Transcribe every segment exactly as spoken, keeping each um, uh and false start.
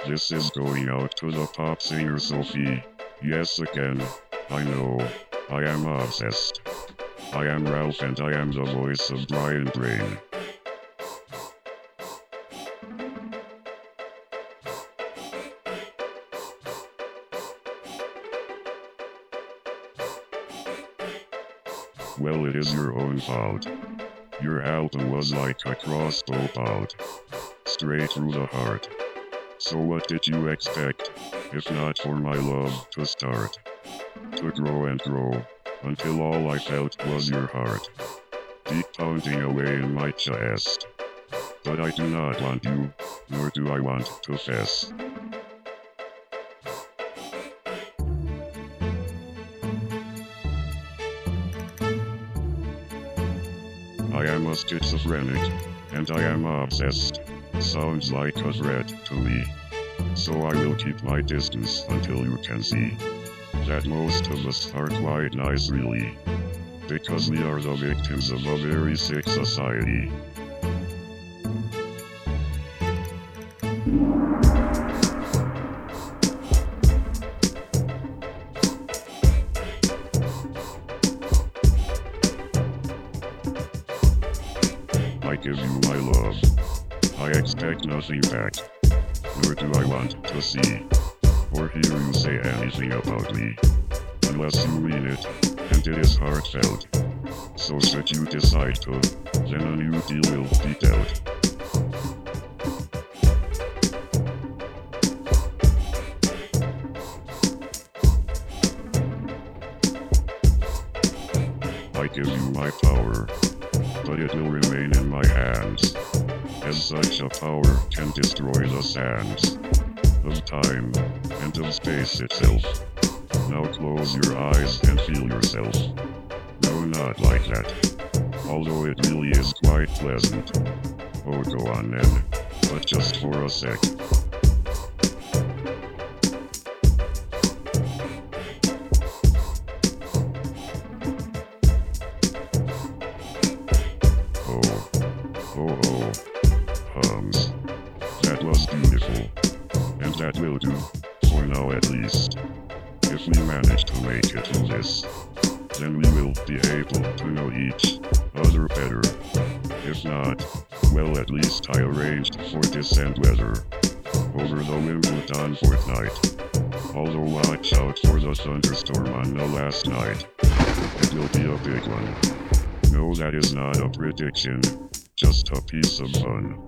This is going out to the pop singer Sophie. Yes again. I know. I am obsessed. I am Ralph and I am the voice of Brian Brain. Well, it is your own fault. Your album was like a crossbow bolt. Straight through the heart. So what did you expect, if not for my love to start? To grow and grow, until all I felt was your heart. Deep pounding away in my chest. But I do not want you, nor do I want to fess. I am a schizophrenic, and I am obsessed. Sounds like a threat to me. So I will keep my distance until you can see that most of us are quite nice really. Because we are the victims of a very sick society. I give you my love. I expect nothing back. Nor do I want to see or hear you say anything about me. Unless you mean it, and it is heartfelt. So should you decide to, then a new deal will be dealt. I give you my power, but it will remain in my hands. As such a power can destroy the sands of time and of space itself. Now close your eyes and feel yourself. No, not like that. Although it really is quite pleasant. Oh, go on then, but just for a sec. Oh, oh, oh. Hums. That was beautiful. And that will do, for now at least. If we manage to make it through this, then we will be able to know each other better. If not, well, at least I arranged for decent weather over the Wimbledon fortnight. Although watch out for the thunderstorm on the last night. It will be a big one. No, that is not a prediction, just a piece of fun.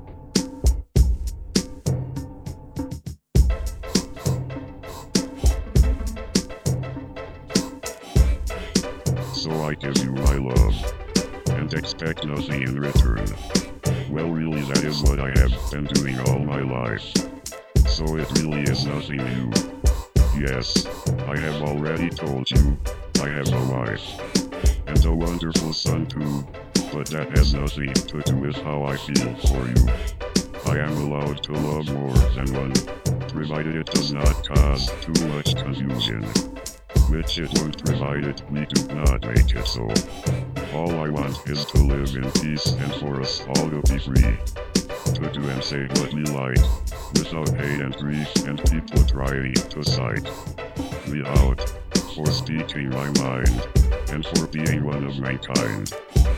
So I give you my love, and expect nothing in return. Well, really that is what I have been doing all my life. So it really is nothing new. Yes, I have already told you, I have a wife, and a wonderful son too, but that has nothing to do with how I feel for you. I am allowed to love more than one, provided it does not cause too much confusion. Which it won't, provided we do not make it so. All I want is to live in peace and for us all to be free. To do and say what we like, without hate and grief and people trying to psych me out, for speaking my mind, and for being one of mankind.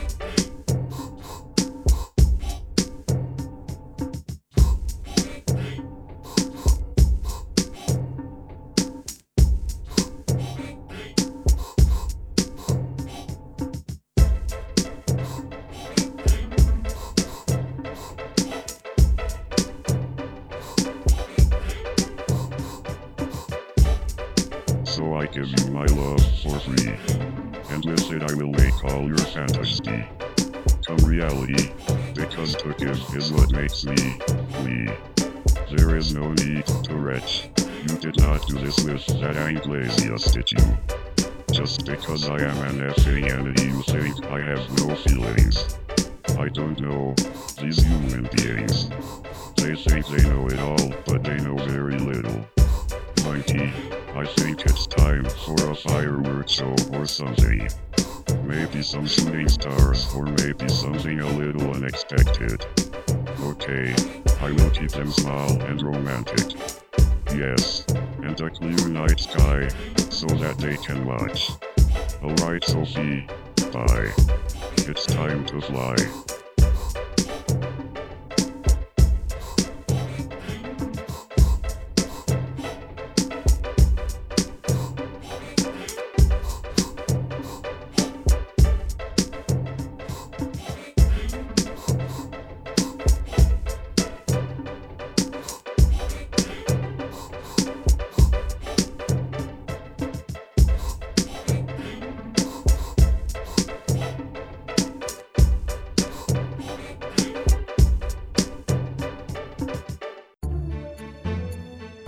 So I give you my love for free, and with it I will make all your fantasy come reality, because to give is what makes me, me. There is no need to retch, you did not do this with that Anglesias, did you? Just because I am an effing entity you think I have no feelings. I don't know these human beings. They think they know it all, but they know very little. Monkey, I think it's time for a fireworks show or something. Maybe some shooting stars or maybe something a little unexpected. Okay, I will keep them small and romantic. Yes, and a clear night sky, so that they can watch. Alright Sophie, bye. It's time to fly.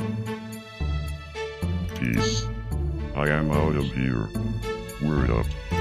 Peace. I am out of here. Word up.